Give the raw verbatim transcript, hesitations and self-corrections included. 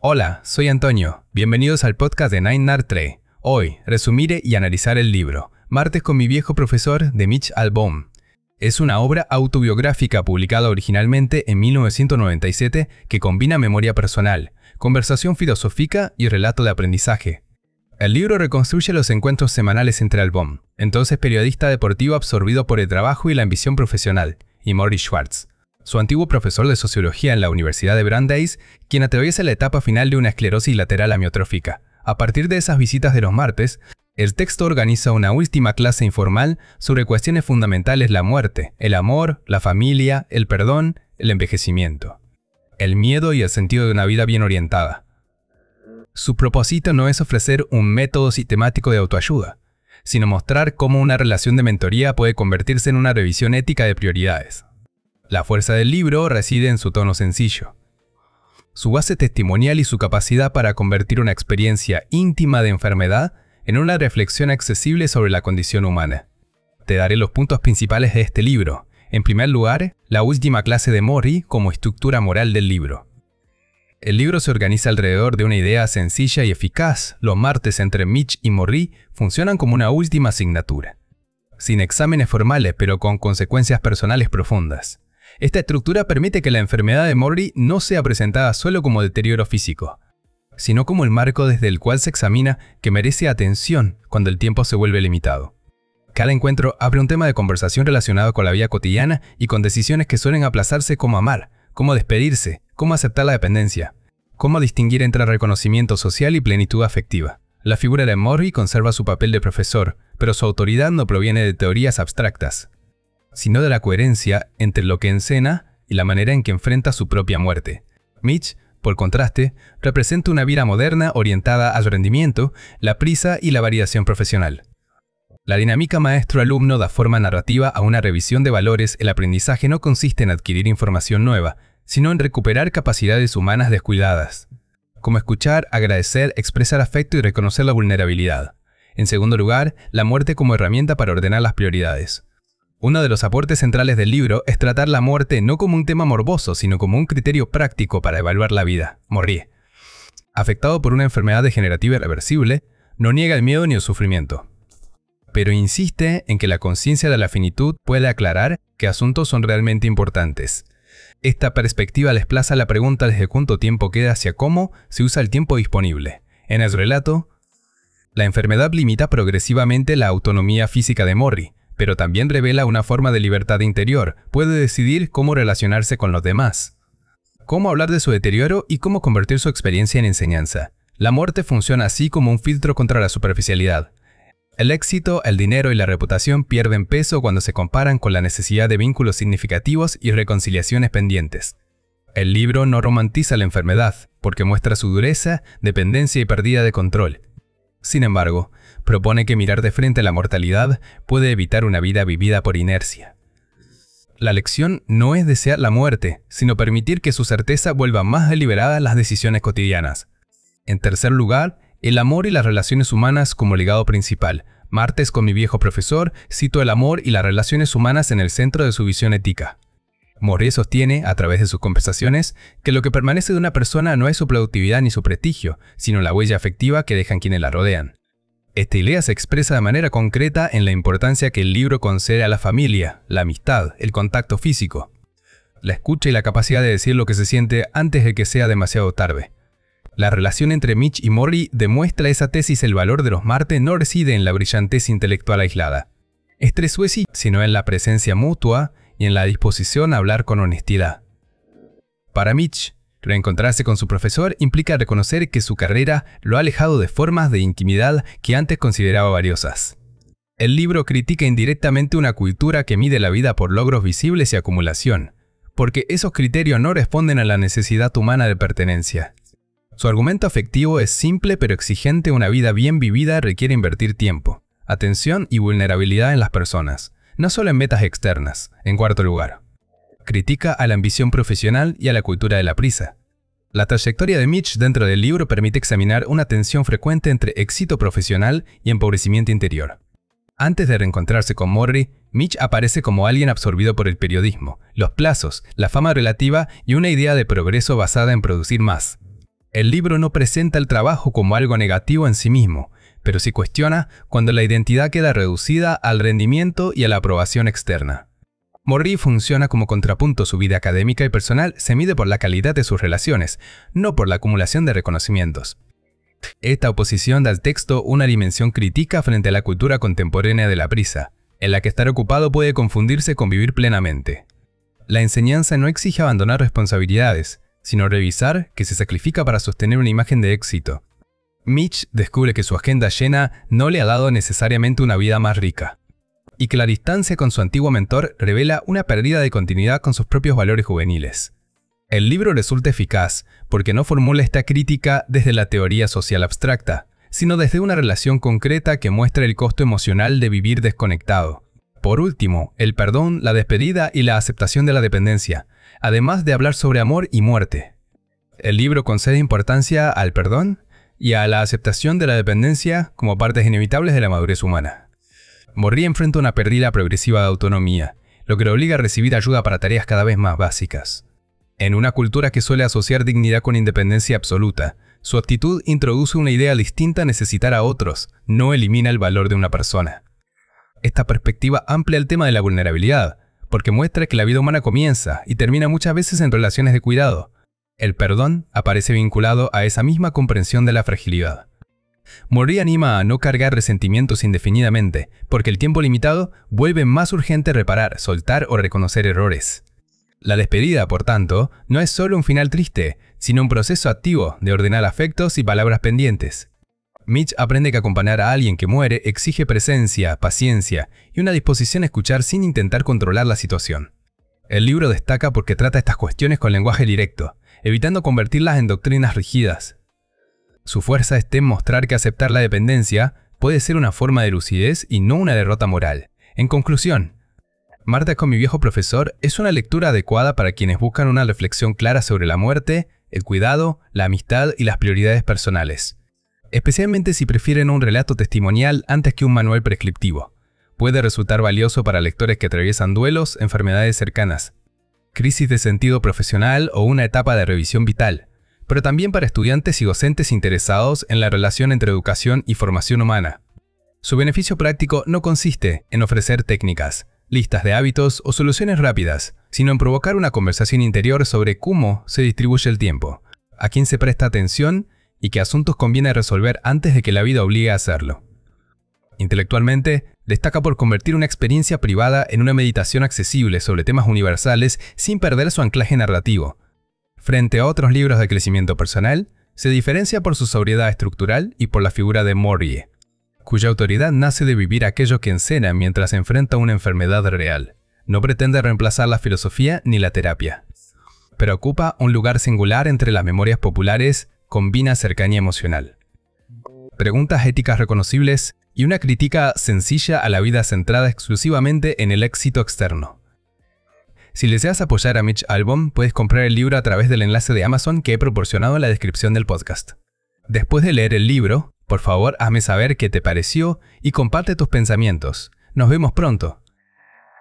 Hola, soy Antonio. Bienvenidos al podcast de Nine Nartre. Hoy, resumiré y analizar el libro Martes con mi viejo profesor de Mitch Albom. Es una obra autobiográfica publicada originalmente en mil novecientos noventa y siete que combina memoria personal, conversación filosófica y relato de aprendizaje. El libro reconstruye los encuentros semanales entre Albom, entonces periodista deportivo absorbido por el trabajo y la ambición profesional, y Morrie Schwartz, su antiguo profesor de sociología en la Universidad de Brandeis, quien atraviesa la etapa final de una esclerosis lateral amiotrófica. A partir de esas visitas de los martes, el texto organiza una última clase informal sobre cuestiones fundamentales: la muerte, el amor, la familia, el perdón, el envejecimiento, el miedo y el sentido de una vida bien orientada. Su propósito no es ofrecer un método sistemático de autoayuda, sino mostrar cómo una relación de mentoría puede convertirse en una revisión ética de prioridades. La fuerza del libro reside en su tono sencillo, su base testimonial y su capacidad para convertir una experiencia íntima de enfermedad en una reflexión accesible sobre la condición humana. Te daré los puntos principales de este libro. En primer lugar, la última clase de Morrie como estructura moral del libro. El libro se organiza alrededor de una idea sencilla y eficaz. Los martes entre Mitch y Morrie funcionan como una última asignatura, sin exámenes formales pero con consecuencias personales profundas. Esta estructura permite que la enfermedad de Morrie no sea presentada solo como deterioro físico, sino como el marco desde el cual se examina que merece atención cuando el tiempo se vuelve limitado. Cada encuentro abre un tema de conversación relacionado con la vida cotidiana y con decisiones que suelen aplazarse, como amar, cómo despedirse, cómo aceptar la dependencia, cómo distinguir entre reconocimiento social y plenitud afectiva. La figura de Morrie conserva su papel de profesor, pero su autoridad no proviene de teorías abstractas, sino de la coherencia entre lo que enseña y la manera en que enfrenta su propia muerte. Mitch, por contraste, representa una vida moderna orientada al rendimiento, la prisa y la variación profesional. La dinámica maestro-alumno da forma narrativa a una revisión de valores. El aprendizaje no consiste en adquirir información nueva, sino en recuperar capacidades humanas descuidadas, como escuchar, agradecer, expresar afecto y reconocer la vulnerabilidad. En segundo lugar, la muerte como herramienta para ordenar las prioridades. Uno de los aportes centrales del libro es tratar la muerte no como un tema morboso, sino como un criterio práctico para evaluar la vida. Morrie, afectado por una enfermedad degenerativa irreversible, no niega el miedo ni el sufrimiento, pero insiste en que la conciencia de la finitud puede aclarar qué asuntos son realmente importantes. Esta perspectiva desplaza la pregunta desde cuánto tiempo queda hacia cómo se usa el tiempo disponible. En el relato, la enfermedad limita progresivamente la autonomía física de Morrie, pero también revela una forma de libertad interior. Puede decidir cómo relacionarse con los demás, cómo hablar de su deterioro y cómo convertir su experiencia en enseñanza. La muerte funciona así como un filtro contra la superficialidad. El éxito, el dinero y la reputación pierden peso cuando se comparan con la necesidad de vínculos significativos y reconciliaciones pendientes. El libro no romantiza la enfermedad, porque muestra su dureza, dependencia y pérdida de control. Sin embargo, propone que mirar de frente a la mortalidad puede evitar una vida vivida por inercia. La lección no es desear la muerte, sino permitir que su certeza vuelva más deliberadas las decisiones cotidianas. En tercer lugar, el amor y las relaciones humanas como legado principal. Martes con mi viejo profesor citó el amor y las relaciones humanas en el centro de su visión ética. Morrie sostiene, a través de sus conversaciones, que lo que permanece de una persona no es su productividad ni su prestigio, sino la huella afectiva que dejan quienes la rodean. Esta idea se expresa de manera concreta en la importancia que el libro concede a la familia, la amistad, el contacto físico, la escucha y la capacidad de decir lo que se siente antes de que sea demasiado tarde. La relación entre Mitch y Morrie demuestra esa tesis. El valor de los martes no reside en la brillantez intelectual aislada, estresuesi, sino en la presencia mutua y en la disposición a hablar con honestidad. Para Mitch, reencontrarse con su profesor implica reconocer que su carrera lo ha alejado de formas de intimidad que antes consideraba valiosas. El libro critica indirectamente una cultura que mide la vida por logros visibles y acumulación, porque esos criterios no responden a la necesidad humana de pertenencia. Su argumento afectivo es simple pero exigente. Una vida bien vivida requiere invertir tiempo, atención y vulnerabilidad en las personas, no solo en metas externas. En cuarto lugar, critica a la ambición profesional y a la cultura de la prisa. La trayectoria de Mitch dentro del libro permite examinar una tensión frecuente entre éxito profesional y empobrecimiento interior. Antes de reencontrarse con Morrie, Mitch aparece como alguien absorbido por el periodismo, los plazos, la fama relativa y una idea de progreso basada en producir más. El libro no presenta el trabajo como algo negativo en sí mismo, pero sí cuestiona cuando la identidad queda reducida al rendimiento y a la aprobación externa. Morrie funciona como contrapunto. Su vida académica y personal se mide por la calidad de sus relaciones, no por la acumulación de reconocimientos. Esta oposición da al texto una dimensión crítica frente a la cultura contemporánea de la prisa, en la que estar ocupado puede confundirse con vivir plenamente. La enseñanza no exige abandonar responsabilidades, sino revisar que se sacrifica para sostener una imagen de éxito. Mitch descubre que su agenda llena no le ha dado necesariamente una vida más rica, y que la distancia con su antiguo mentor revela una pérdida de continuidad con sus propios valores juveniles. El libro resulta eficaz porque no formula esta crítica desde la teoría social abstracta, sino desde una relación concreta que muestra el costo emocional de vivir desconectado. Por último, el perdón, la despedida y la aceptación de la dependencia, además de hablar sobre amor y muerte. El libro concede importancia al perdón y a la aceptación de la dependencia como partes inevitables de la madurez humana. Morrie enfrenta una pérdida progresiva de autonomía, lo que le obliga a recibir ayuda para tareas cada vez más básicas. En una cultura que suele asociar dignidad con independencia absoluta, su actitud introduce una idea distinta a necesitar a otros, no elimina el valor de una persona. Esta perspectiva amplía el tema de la vulnerabilidad, porque muestra que la vida humana comienza y termina muchas veces en relaciones de cuidado. El perdón aparece vinculado a esa misma comprensión de la fragilidad. Morrie anima a no cargar resentimientos indefinidamente, porque el tiempo limitado vuelve más urgente reparar, soltar o reconocer errores. La despedida, por tanto, no es solo un final triste, sino un proceso activo de ordenar afectos y palabras pendientes. Mitch aprende que acompañar a alguien que muere exige presencia, paciencia y una disposición a escuchar sin intentar controlar la situación. El libro destaca porque trata estas cuestiones con lenguaje directo, evitando convertirlas en doctrinas rígidas. Su fuerza está en mostrar que aceptar la dependencia puede ser una forma de lucidez y no una derrota moral. En conclusión, Martes con mi viejo profesor es una lectura adecuada para quienes buscan una reflexión clara sobre la muerte, el cuidado, la amistad y las prioridades personales. Especialmente si prefieren un relato testimonial antes que un manual prescriptivo. Puede resultar valioso para lectores que atraviesan duelos, enfermedades cercanas, crisis de sentido profesional o una etapa de revisión vital, pero también para estudiantes y docentes interesados en la relación entre educación y formación humana. Su beneficio práctico no consiste en ofrecer técnicas, listas de hábitos o soluciones rápidas, sino en provocar una conversación interior sobre cómo se distribuye el tiempo, a quién se presta atención y qué asuntos conviene resolver antes de que la vida obligue a hacerlo. Intelectualmente, destaca por convertir una experiencia privada en una meditación accesible sobre temas universales sin perder su anclaje narrativo. Frente a otros libros de crecimiento personal, se diferencia por su sobriedad estructural y por la figura de Morrie, cuya autoridad nace de vivir aquello que encena mientras enfrenta una enfermedad real. No pretende reemplazar la filosofía ni la terapia, pero ocupa un lugar singular entre las memorias populares, combina cercanía emocional, preguntas éticas reconocibles y una crítica sencilla a la vida centrada exclusivamente en el éxito externo. Si deseas apoyar a Mitch Albom, puedes comprar el libro a través del enlace de Amazon que he proporcionado en la descripción del podcast. Después de leer el libro, por favor hazme saber qué te pareció y comparte tus pensamientos. Nos vemos pronto.